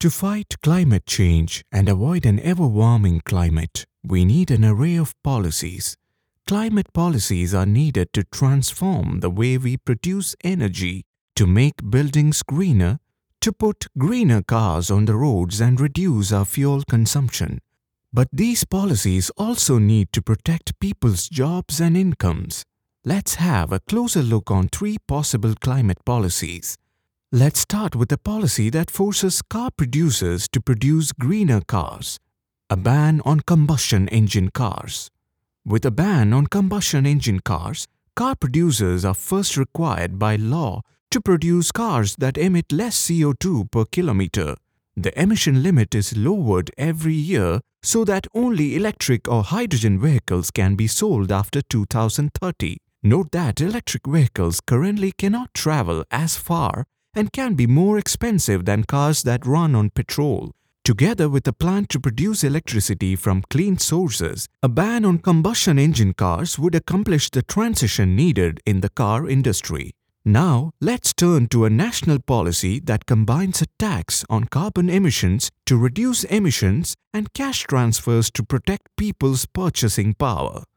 To fight climate change and avoid an ever-warming climate, we need an array of policies. Climate policies are needed to transform the way we produce energy, to make buildings greener, to put greener cars on the roads and reduce our fuel consumption. But these policies also need to protect people's jobs and incomes. Let's have a closer look on 3 possible climate policies. Let's start with a policy that forces car producers to produce greener cars. A ban on combustion engine cars. With a ban on combustion engine cars, car producers are first required by law to produce cars that emit less CO2 per kilometer. The emission limit is lowered every year so that only electric or hydrogen vehicles can be sold after 2030. Note that electric vehicles currently cannot travel as far and can be more expensive than cars that run on petrol. Together with a plan to produce electricity from clean sources, a ban on combustion engine cars would accomplish the transition needed in the car industry. Now, let's turn to a national policy that combines a tax on carbon emissions to reduce emissions and cash transfers to protect people's purchasing power.